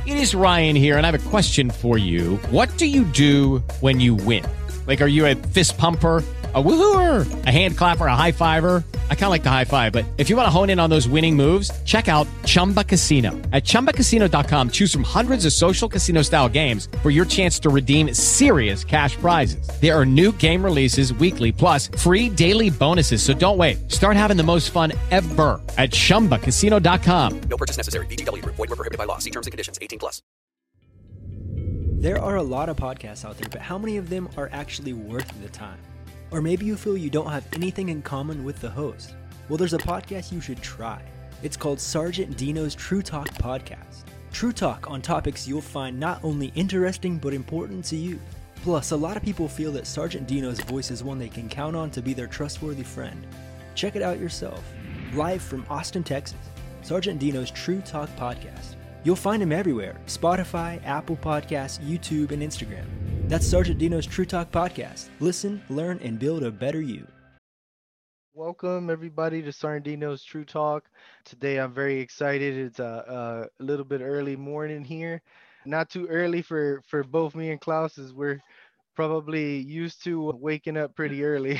It is Ryan here, and I have a question for you. What do you do when you win? Like, are you a fist pumper, a woohooer, a hand clapper, a high fiver? I kind of like the high five, but if you want to hone in on those winning moves, check out Chumba Casino. At ChumbaCasino.com, choose from hundreds of social casino-style games for your chance to redeem serious cash prizes. There are new game releases weekly, plus free daily bonuses. So don't wait. Start having the most fun ever at ChumbaCasino.com. No purchase necessary. VGW Group. Void where prohibited by law. See terms and conditions. 18+. There are a lot of podcasts out there, but how many of them are actually worth the time? Or maybe you feel you don't have anything in common with the host. Well, there's a podcast you should try. It's called Sergeant Dino's True Talk Podcast. True Talk on topics you'll find not only interesting, but important to you. Plus, a lot of people feel that Sergeant Dino's voice is one they can count on to be their trustworthy friend. Check it out yourself. Live from Austin, Texas, Sergeant Dino's True Talk Podcast. You'll find him everywhere: Spotify, Apple Podcasts, YouTube, and Instagram. That's Sergeant Dino's True Talk Podcast. Listen, learn, and build a better you. Welcome, everybody, to Sergeant Dino's True Talk. Today, I'm very excited. It's a little bit early morning here. Not too early for both me and Klaus, as we're probably used to waking up pretty early.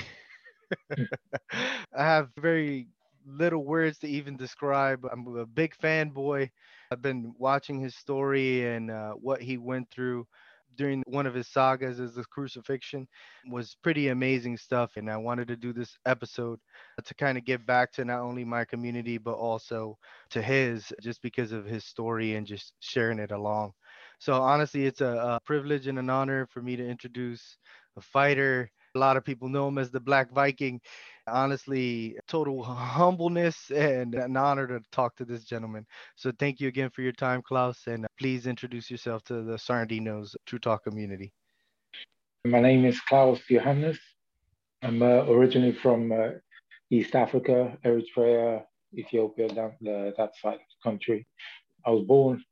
I have very little words to even describe. I'm a big fanboy. I've been watching his story and what he went through during one of his sagas as the crucifixion was pretty amazing stuff. And I wanted to do this episode to kind of give back to not only my community, but also to his, just because of his story and just sharing it along. So honestly, it's a privilege and an honor for me to introduce a fighter. A lot of people know him as the Black Viking. Honestly, total humbleness and an honor to talk to this gentleman. So thank you again for your time, Klaus, and please introduce yourself to the Sardinos True Talk community. My name is Klaus Johannes. I'm originally from East Africa, Eritrea, Ethiopia, down that side of the country. I was born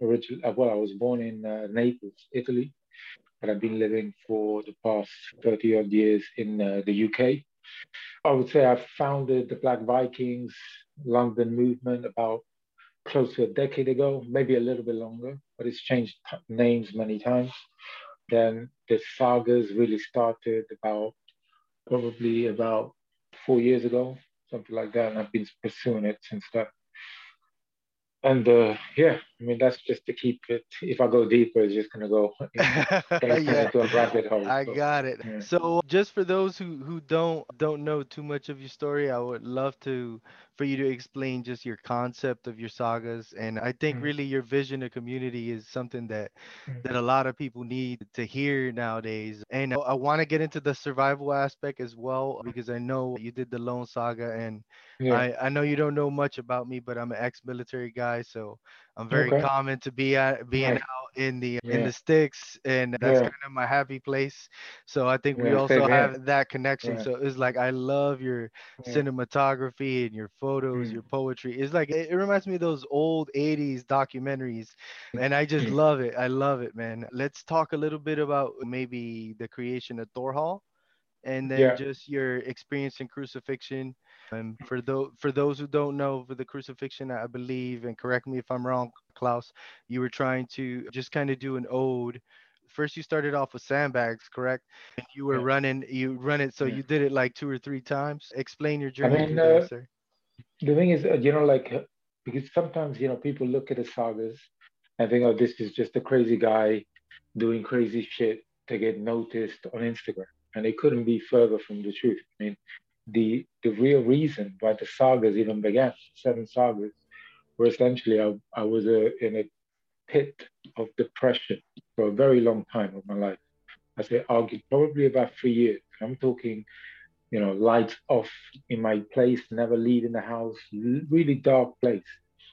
in Naples, Italy, but I've been living for the past 30 odd years in the UK. I would say I founded the Black Vikings London movement about close to a decade ago, maybe a little bit longer, but it's changed names many times. Then the sagas really started probably about 4 years ago, something like that, and I've been pursuing it since then. And that's just to keep it. If I go deeper, it's just gonna go into a rabbit hole. I got it. Yeah. So just for those who don't know too much of your story, I would love for you to explain just your concept of your sagas. And I think really your vision of community is something that a lot of people need to hear nowadays. And I want to get into the survival aspect as well, because I know you did the Lone Saga, and I know you don't know much about me, but I'm an ex-military guy, so I'm very common to being out in the sticks, and that's kind of my happy place. So I think we also have that connection. So it's like I love your cinematography and your photos, your poetry. It's like it reminds me of those old 80s documentaries, and I just love it. I love it, man. Let's talk a little bit about maybe the creation of Thorhall, and then just your experience in crucifixion. And for those who don't know, for the crucifixion, I believe, and correct me if I'm wrong, Klaus, you were trying to just kind of do an ode. First, you started off with sandbags, correct? And you were you run it, so you did it like 2 or 3 times. Explain your journey through there, sir. The thing is, because sometimes, people look at the sagas and think, oh, this is just a crazy guy doing crazy shit to get noticed on Instagram. And it couldn't be further from the truth. I mean, the real reason why the sagas even began, 7 sagas, were essentially I was in a pit of depression for a very long time of my life. I say argued probably about 3 years. I'm talking, lights off in my place, never leaving the house, really dark place.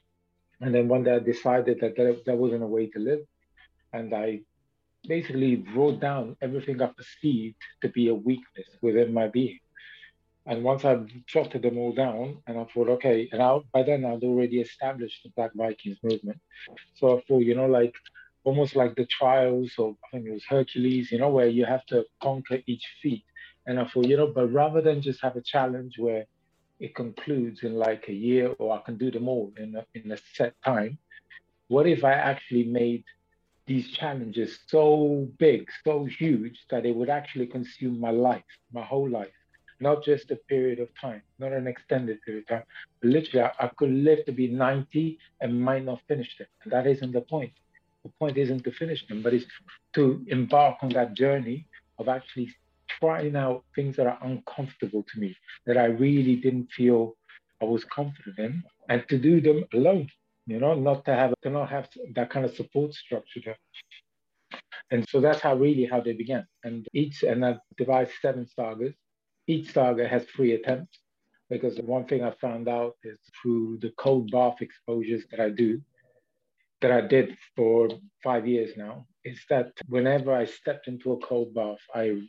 And then one day I decided that wasn't a way to live. And I basically wrote down everything I perceived to be a weakness within my being. And once I jotted them all down, and I thought, okay, and by then I'd already established the Black Vikings movement. So I thought, almost like the trials of, I think it was Hercules, where you have to conquer each feat. And I thought, but rather than just have a challenge where it concludes in like a year, or I can do them all in a set time, what if I actually made these challenges so big, so huge that it would actually consume my life, my whole life, not just a period of time, not an extended period of time. Literally, I could live to be 90 and might not finish them. And that isn't the point. The point isn't to finish them, but it's to embark on that journey of actually trying out things that are uncomfortable to me, that I really didn't feel I was confident in, and to do them alone. To not have that kind of support structure there. And so that's how they began. And I've devised 7 sagas. Each saga has 3 attempts because one thing I found out is through the cold bath exposures that I did for 5 years now, is that whenever I stepped into a cold bath,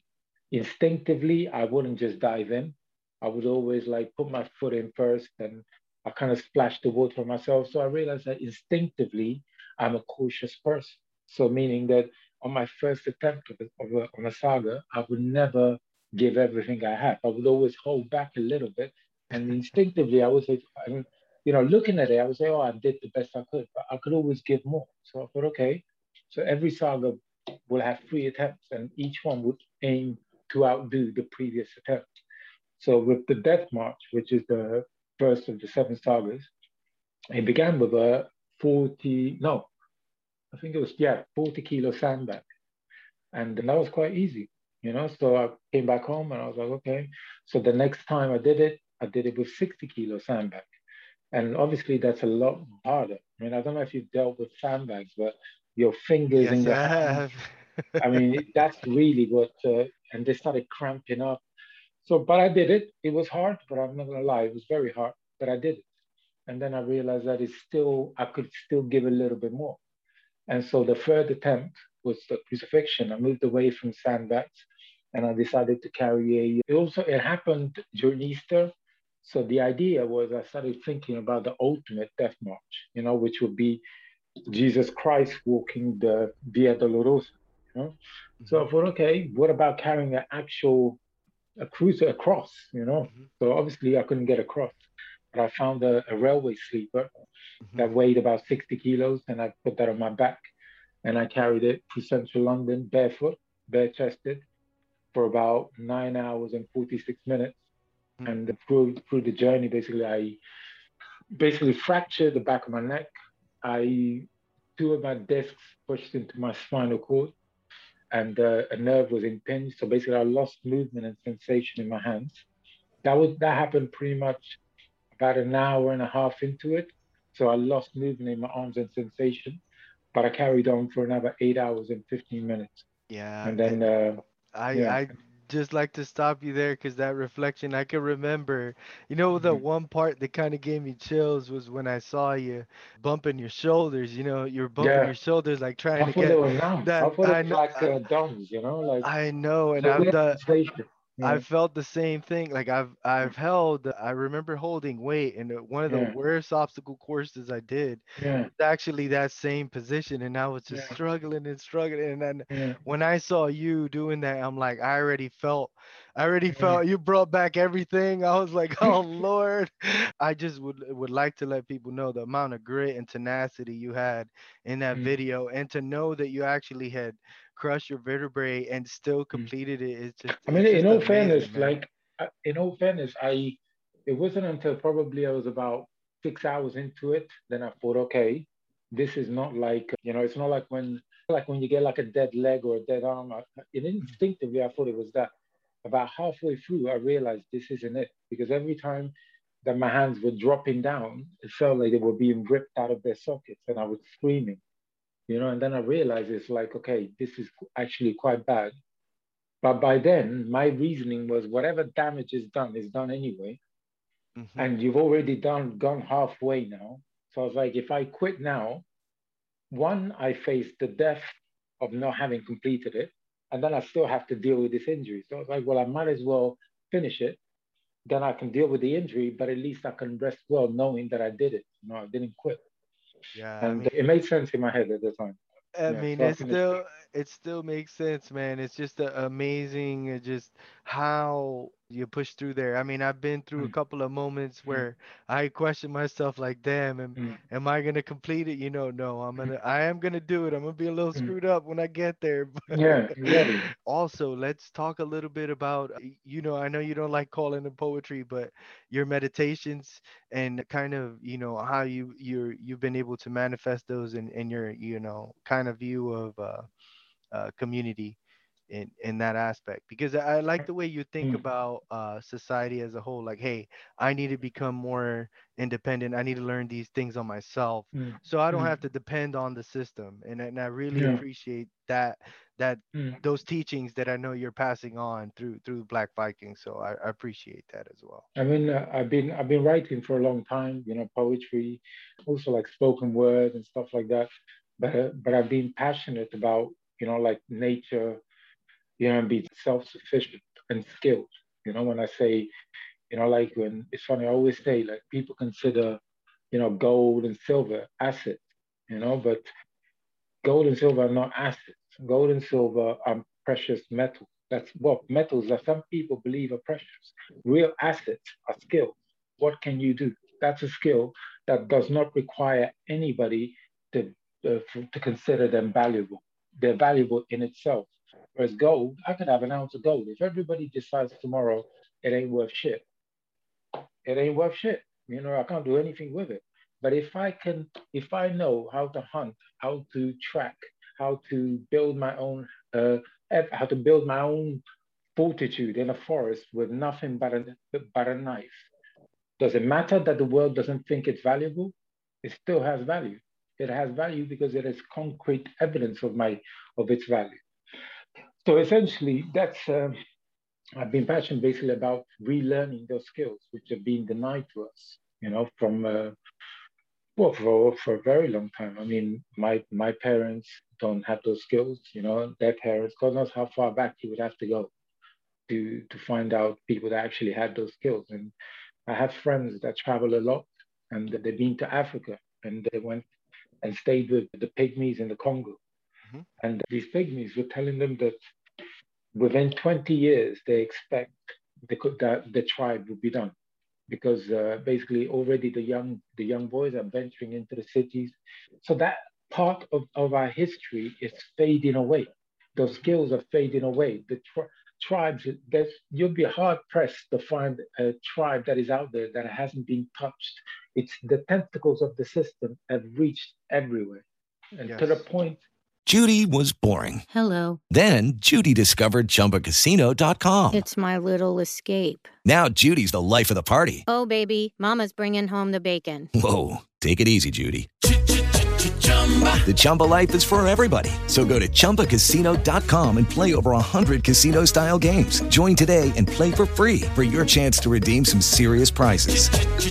I wouldn't just dive in. I would always like put my foot in first and I kind of splash the water on myself. So I realized that instinctively I'm a cautious person. So meaning that on my first attempt on a saga, I would never give everything I have. I would always hold back a little bit. And instinctively I would say, looking at it, I would say, oh, I did the best I could, but I could always give more. So I thought, okay, so every saga will have 3 attempts and each one would aim to outdo the previous attempt. So with the Death March, which is the first of the 7 sagas, it began with a 40, no, I think it was, 40 kilo sandbag. And that was quite easy. So I came back home and I was like, okay. So the next time I did it with 60 kilo sandbag. And obviously that's a lot harder. I mean, I don't know if you've dealt with sandbags, but your fingers and Yes, your I hands, have. I mean, that's really and they started cramping up. So, but I did it. It was hard, but I'm not gonna lie, it was very hard, but I did it. And then I realized that I could still give a little bit more. And so the third attempt was the crucifixion. I moved away from sandbags and I decided to it happened during Easter. So the idea was I started thinking about the ultimate death march, which would be Jesus Christ walking the Via Dolorosa, you know. So Hmm. I thought, okay, what about carrying a cross, you know? Hmm. So obviously I couldn't get a cross, but I found a railway sleeper Hmm. that weighed about 60 kilos and I put that on my back and I carried it through central London barefoot, bare chested for about 9 hours and 46 minutes. And through the journey, basically, I basically fractured the back of my neck. I 2 of my discs pushed into my spinal cord, and a nerve was impinged. So basically, I lost movement and sensation in my hands. That happened pretty much about an hour and a half into it. So I lost movement in my arms and sensation, but I carried on for another 8 hours and 15 minutes. Yeah, And then, and yeah, I just like to stop you there because that reflection I can remember. The mhm. one part that kind of gave me chills was when I saw you bumping your shoulders. You're bumping your Yeah, shoulders like trying I to thought they get were numb. I that. thought it was like domes, like I know, it's and a weird sensation. I Yeah, felt the same thing. Like I remember holding weight, and one of the yeah, worst obstacle courses I did yeah, was actually that same position, and I was just yeah, struggling and struggling. And then yeah, when I saw you doing that, I'm like, I already yeah. felt you brought back everything. I was like, oh Lord, I just would like to let people know the amount of grit and tenacity you had in that Mm, video, and to know that you actually had crushed your vertebrae and still mm. completed it. I mean, It's just amazing, man. in all fairness, it wasn't until probably I was about 6 hours into it, then I thought, okay, this is not it's not like when you get like a dead leg or a dead arm. Instinctively, I thought it was that. About halfway through, I realized this isn't it because every time that my hands were dropping down, it felt like they were being ripped out of their sockets, and I was screaming. And then I realized it's like, okay, this is actually quite bad. But by then, my reasoning was whatever damage is done anyway. Hmm. And you've already gone halfway now. So I was like, if I quit now, one, I face the death of not having completed it. And then I still have to deal with this injury. So I was like, well, I might as well finish it. Then I can deal with the injury, but at least I can rest well knowing that I did it. I didn't quit. Yeah, And it made sense in my head at the time. I Yeah. mean, So I finished it. it still makes sense, man. It's just amazing, just how you push through there. I mean, I've been through a Mm, couple of moments mm, where I question myself like, damn, mm, am I gonna complete it? No, I am gonna do it. I'm gonna be a little mm. screwed up when I get there. Yeah, exactly. Also, let's talk a little bit about, I know you don't like calling it poetry, but your meditations and kind of, how you've been able to manifest those in your, kind of view of community in that aspect, because I like the way you think Mm, about society as a whole, like, hey, I need to become more independent, I need to learn these things on myself mm, so I don't mm. have to depend on the system, and I really Yeah. appreciate that Mm. those teachings that I know you're passing on through Black Vikings, so I appreciate that as well. I mean, I've been writing for a long time, poetry, also like spoken word and stuff like that. But I've been passionate about, like nature, and being self-sufficient and skilled. When I say, like when it's funny, I always say like people consider, gold and silver assets, but gold and silver are not assets. Gold and silver are precious metals. That's what metals that some people believe are precious. Real assets are skills. What can you do? That's a skill that does not require anybody to to consider them valuable. They're valuable in itself. Whereas gold, I could have an ounce of gold. If everybody decides tomorrow it ain't worth shit, it ain't worth shit. I can't do anything with it. But if I know how to hunt, how to track, how to build my own, how to build my own fortitude in a forest with nothing but a knife, does it matter that the world doesn't think it's valuable? It still has value. It has value because it is concrete evidence of its value. So essentially, that's I've been passionate basically about relearning those skills which have been denied to us, from for a very long time. I mean, my parents don't have those skills, their parents. God knows how far back you would have to go to find out people that actually had those skills. And I have friends that travel a lot, and they've been to Africa, and they went and stayed with the pygmies in the Congo. Hmm. And these pygmies were telling them that within 20 years, they expect that the tribe will be done because basically already the young boys are venturing into the cities. So that part of our history is fading away. Those skills are fading away. Tribes, you'll be hard pressed to find a tribe that is out there that hasn't been touched. It's the tentacles of the system have reached everywhere, and to the Yes. point. Judy was boring. Hello. Then Judy discovered ChumbaCasino.com. It's my little escape. Now Judy's the life of the party. Oh, baby, mama's bringing home the bacon. Whoa, take it easy, Judy. The Chumba life is for everybody. So go to ChumbaCasino.com and play over 100 casino-style games. Join today and play for free for your chance to redeem some serious prizes.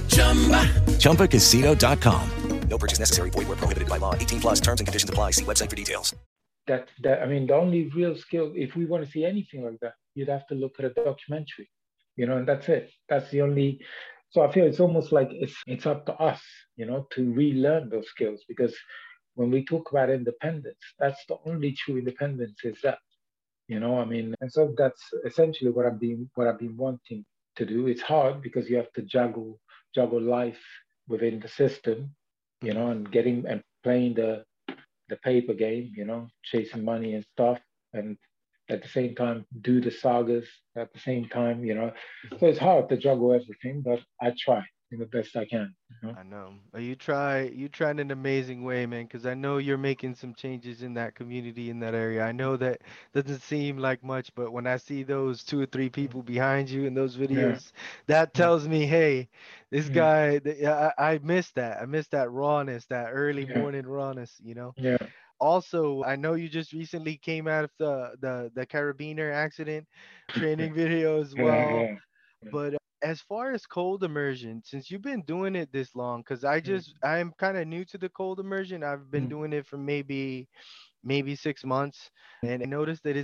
ChumbaCasino.com. No purchase necessary. Void where prohibited by law. 18 plus terms and conditions apply. See website for details. That I mean, the only real skill, if we want to see anything like that, you'd have to look at a documentary, and that's it. That's the only. So I feel it's almost like it's up to us, to relearn those skills because when we talk about independence, that's the only true independence is that, I mean, and so that's essentially what I've been wanting to do. It's hard because you have to juggle life within the system, Hmm. and getting and playing the paper game, chasing money and stuff, and at the same time do the sagas at the same time. So it's hard to juggle everything, but I try in the best I can. I know. You try in an amazing way, man, because I know you're making some changes in that community in that area. I know that doesn't seem like much, but when I see those two or three people behind you in those Yeah, videos, that yeah, tells me, hey, this yeah, guy, I miss that. I miss that rawness, that early yeah, morning rawness. yeah, Also, I know you just recently came out of the carabiner accident training video as yeah, well. yeah. But as far as cold immersion, since you've been doing it this long, because Mm, I'm kind of new to the cold immersion. I've been mm, doing it for maybe 6 months, and I noticed that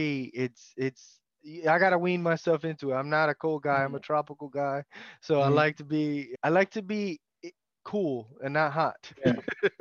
I gotta wean myself into it. I'm not a cold guy. I'm a mm, tropical guy, so I mm, like to be cool and not hot. Yeah.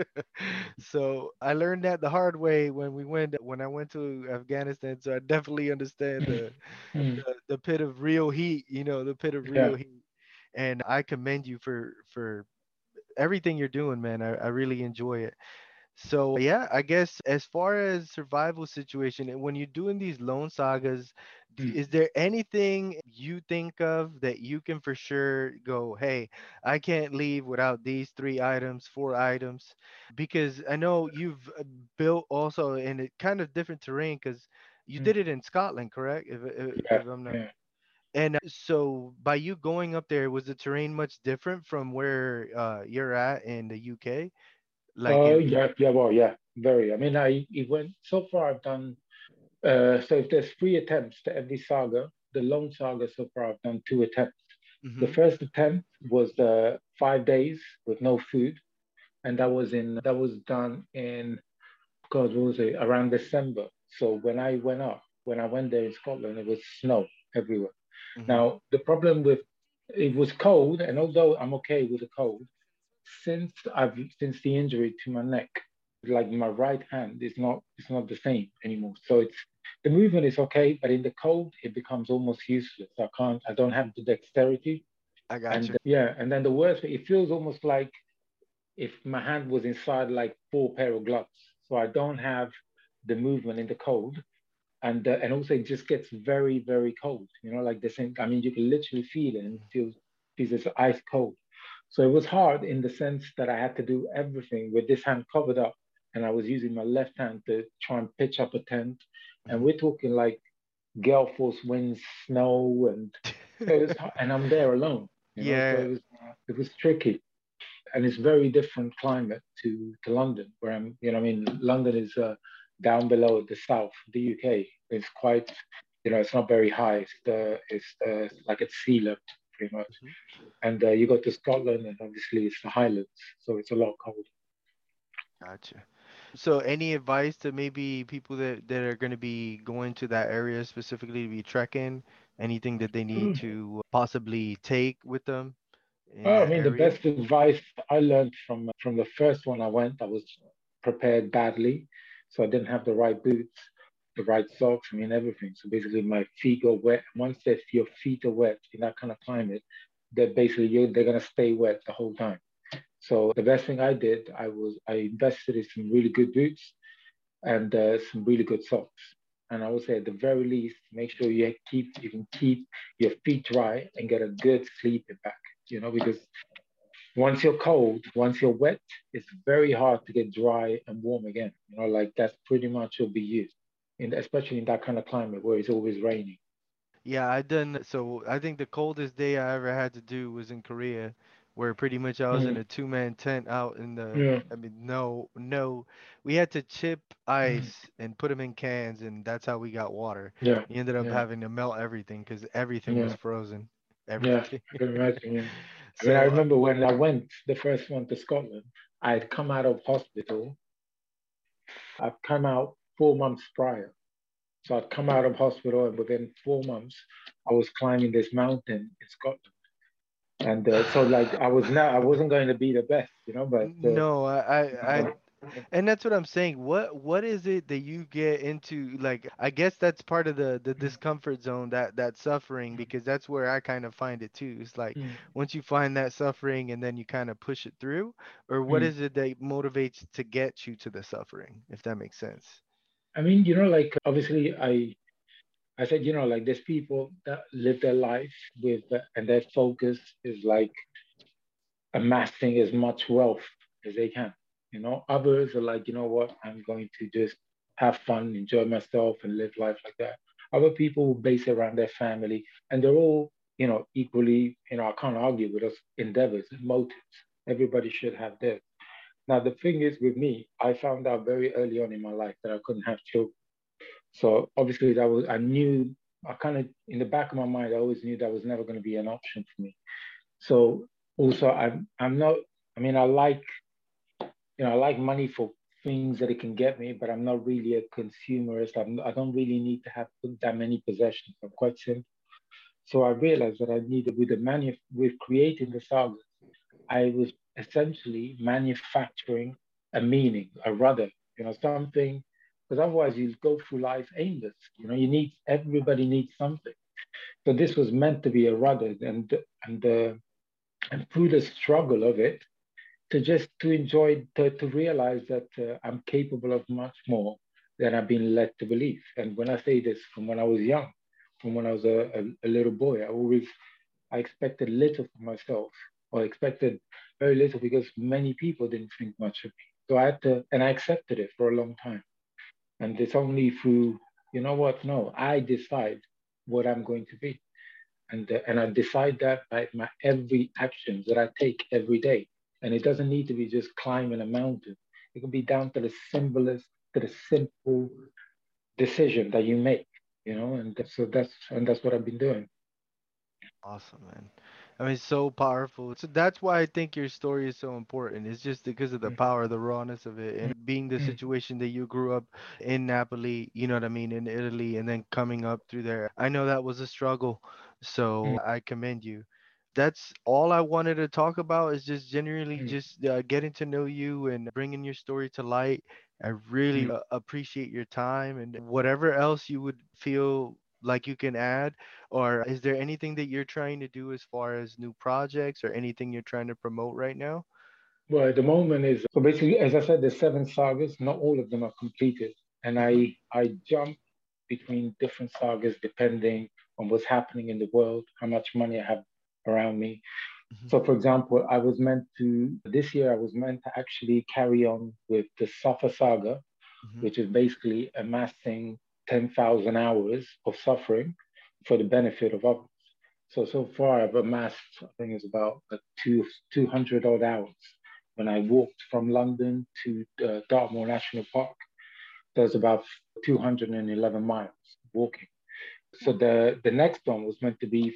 So I learned that the hard way when I went to Afghanistan. So I definitely understand Mm, mm, the pit of real heat, the pit of real yeah. heat. And I commend you for everything you're doing, man. I really enjoy it. So yeah, I guess as far as survival situation, and when you're doing these lone sagas, Mm, is there anything you think of that you can for sure go, hey, I can't leave without these 3 items, 4 items? Because I know you've built also in a kind of different terrain because you mm, did it in Scotland, correct? yeah. If I'm not. Yeah. And so by you going up there, was the terrain much different from where you're at in the UK? Like Oh, in yeah. Yeah. Well, yeah. Very. I mean, it went so far. I've done. So if there's 3 attempts to every saga, the long saga so far, I've done 2 attempts. The hmm first attempt was 5 days with no food, and that was done in, God, what was it? Around December. So when I went there in Scotland, it was snow everywhere. hmm Now the problem with it was cold, and although I'm okay with the cold, since the injury to my neck, like my right hand is not it's not the same anymore. So it's the movement is okay, but in the cold it becomes almost useless. I don't have the dexterity, I got and you. and then the worst, it feels almost like if my hand was inside like 4 pair of gloves. So I don't have the movement in the cold, and also it just gets very very cold. Like the same. I mean, you can literally feel it, and it feels it's ice cold. So it was hard in the sense that I had to do everything with this hand covered up, and I was using my left hand to try and pitch up a tent. And Mhm. we're talking like gale force winds, snow, and so it was, and I'm there alone. So Yeah, it was tricky, and it's very different climate to London, where I mean, London is down below the south, the UK. It's quite, it's not very high. It's like at sea level, pretty much. mhm, And you go to Scotland, and obviously it's the Highlands, so it's a lot colder. gotcha. So any advice to maybe people that are going to be going to that area specifically to be trekking? Anything that they need to possibly take with them in Oh, I that mean, the area? best advice I learned from the first one I went, I was prepared badly, so I didn't have the right boots, the right socks. I mean, everything. So basically, my feet got wet. Once your feet are wet in that kind of climate, they're gonna stay wet the whole time. So the best thing I did, I invested in some really good boots and some really good socks. And I would say at the very least, make sure you can keep your feet dry and get a good sleeping bag. Because once you're wet, it's very hard to get dry and warm again. Like that's pretty much will be used, especially in that kind of climate where it's always raining. Yeah, I done. So I think the coldest day I ever had to do was in Korea, where pretty much I was in Mm, a two-man tent out in the. yeah, I mean, no, no, we had to chip mm, ice and put them in cans, and that's how we got water. yeah, We ended up yeah, having to melt everything because everything was yeah, frozen. yeah. Everything. I can imagine. Yeah. I mean, I So remember when I went the first one to Scotland, I'd come out of hospital. I've come out 4 months prior. So I'd come out of hospital, and within 4 months, I was climbing this mountain in Scotland. And so, like, I wasn't going to be the best, but no, uh, and that's what I'm saying. What is it that you get into? Like, I guess that's part of the discomfort zone, that suffering, because that's where I kind of find it too. It's like mm, once you find that suffering and then you kind of push it through, or what mm. is it that motivates to get you to the suffering, if that makes sense? I mean, like, obviously, I said, like, there's people that live their life and their focus is like amassing as much wealth as they can. Others are like, what, I'm going to just have fun, enjoy myself, and live life like that. Other people will base it around their family, and they're all, equally, I can't argue with us endeavors and motives. Everybody should have theirs. Now, the thing is with me, I found out very early on in my life that I couldn't have children. So obviously, I knew, I kind of, in the back of my mind, I always knew that was never going to be an option for me. So also, I'm not. I mean, I like money for things that it can get me, but I'm not really a consumerist. I don't really need to have that many possessions. I'm quite simple. So I realized that I needed with creating the saga, I was essentially manufacturing a meaning, a rudder, something, because otherwise you go through life aimless. Everybody needs something. So this was meant to be a rudder, and and through the struggle of it, to enjoy, to realize that I'm capable of much more than I've been led to believe. And when I say this, from when I was young, from when I was a little boy, I expected little for myself, or expected very little because many people didn't think much of me. So I had to, and I accepted it for a long time. And it's only through, you know what? No, I decide what I'm going to be, and I decide that by my every action that I take every day. And it doesn't need to be just climbing a mountain. It can be down to the simplest, to the simple decision that you make. And that's what I've been doing. Awesome, man. I mean, so powerful. So that's why I think your story is so important. It's just because of the power, the rawness of it, and being the Mm, situation that you grew up in Napoli, you know what I mean, in Italy, and then coming up through there. I know that was a struggle, mm, so I commend you. That's all I wanted to talk about is just genuinely mm, just getting to know you and bringing your story to light. I really mm. appreciate your time and whatever else you would feel like you can add, or is there anything that you're trying to do as far as new projects or anything you're trying to promote right now? Well, at the moment is so basically, as I said, the seven sagas. Not all of them are completed, and Hmm. I jump between different sagas depending on what's happening in the world, how much money I have around me. Hmm. So, for example, this year I was meant to actually carry on with the Safa saga, Hmm. which is basically amassing 10,000 hours of suffering for the benefit of others. So far I've amassed, I think it's about 200 odd hours. When I walked from London to Dartmoor National Park, there's about 211 miles walking. So the next one was meant to be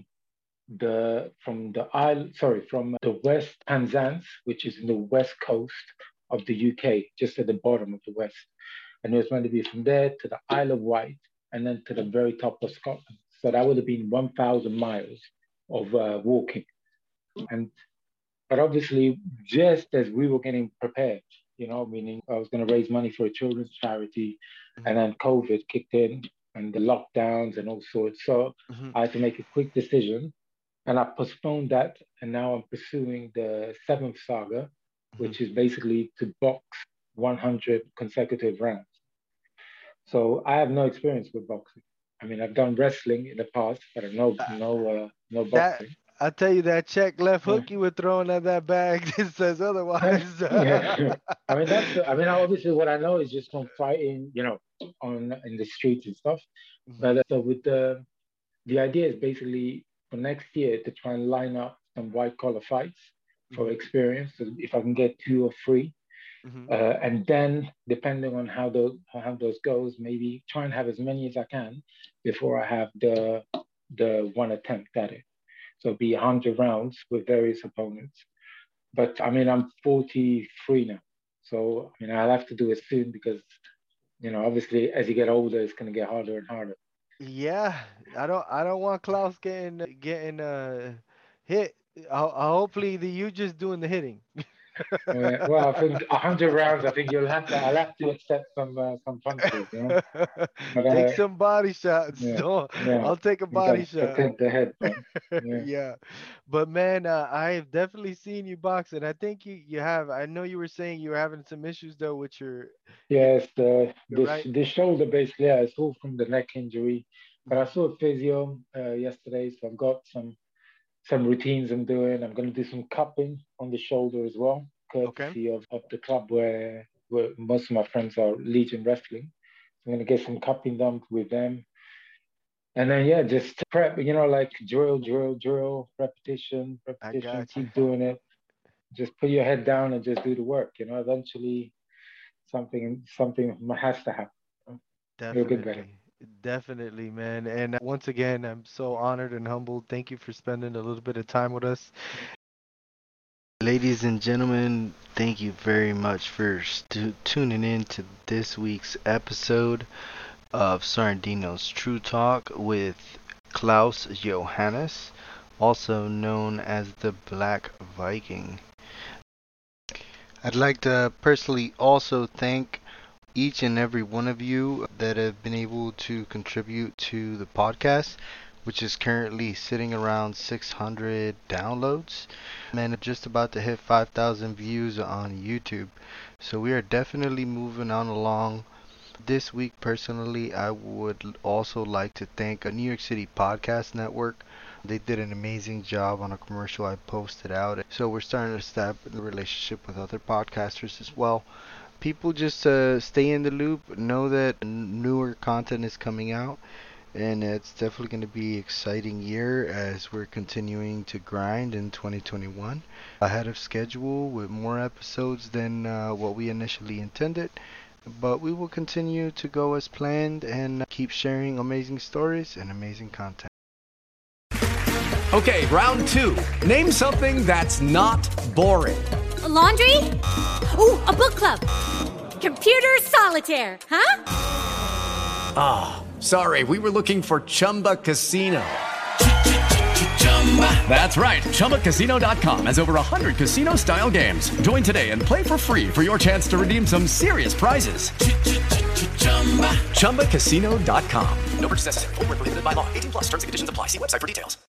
from the West Penzance, which is in the west coast of the UK, just at the bottom of the west. And it was meant to be from there to the Isle of Wight and then to the very top of Scotland. So that would have been 1,000 miles of walking. And but obviously, just as we were getting prepared, meaning I was going to raise money for a children's charity, and then COVID kicked in and the lockdowns and all sorts. So Hmm. I had to make a quick decision, and I postponed that. And now I'm pursuing the seventh saga, Hmm. which is basically to box 100 consecutive rounds. So I have no experience with boxing. I mean, I've done wrestling in the past, but I've no That boxing. I tell you, that check left Yeah. hook you were throwing at that bag that says otherwise. Yeah. Obviously what I know is just from fighting, on in the streets and stuff. Hmm. But so with the idea is basically for next year to try and line up some white collar fights for Hmm. experience. So if I can get two or three, Hmm. and then depending on how those goes, maybe try and have as many as I can before I have the one attempt at it. So it'll be 100 rounds with various opponents. But I mean, I'm 43 now. So, I mean, I'll have to do it soon because, obviously, as you get older, it's going to get harder and harder. Yeah, I don't want Klaus getting hit. Hopefully you just doing the hitting. Well, I think 100 rounds, I think I'll have to accept some punches. But, Take some body shots. yeah, Don't, yeah, I'll take a you body got to shot. take the head punch. Yeah. Yeah. But man, I have definitely seen you boxing. I think you have. I know you were saying you were having some issues though with your, Yes, your this right. the shoulder basically, yeah, it's all from the neck injury. But I Mhm. saw a physio yesterday, so I've got some routines I'm doing. I'm going to do some cupping on the shoulder as well, Okay. courtesy of the club where most of my friends are Legion Wrestling. I'm going to get some cupping done with them. And then, yeah, just prep, like drill, drill, drill, repetition, I repetition, got you. keep doing it. Just put your head down and just do the work. Eventually something has to happen. You'll get better. Definitely. Definitely, man. And once again, I'm so honored and humbled. Thank you for spending a little bit of time with us. Ladies and gentlemen, thank you very much for tuning in to this week's episode of Sardino's True Talk with Klaus Johannes, also known as the Black Viking. I'd like to personally also thank each and every one of you that have been able to contribute to the podcast, which is currently sitting around 600 downloads and just about to hit 5,000 views on YouTube. So we are definitely moving on along. This week, personally, I would also like to thank a New York City podcast network. They did an amazing job on a commercial I posted out. So we're starting to establish a relationship with other podcasters as well. People just stay in the loop, know that newer content is coming out, and it's definitely going to be an exciting year as we're continuing to grind in 2021 ahead of schedule with more episodes than what we initially intended. But we will continue to go as planned and keep sharing amazing stories and amazing content. Okay, round two. Name something that's not boring. A laundry? Ooh, a book club. Computer solitaire, huh? Ah, sorry, we were looking for Chumba Casino. That's right, ChumbaCasino.com has over 100 casino-style games. Join today and play for free for your chance to redeem some serious prizes. ChumbaCasino.com. No purchase necessary. Void where prohibited by law. 18+ terms and conditions apply. See website for details.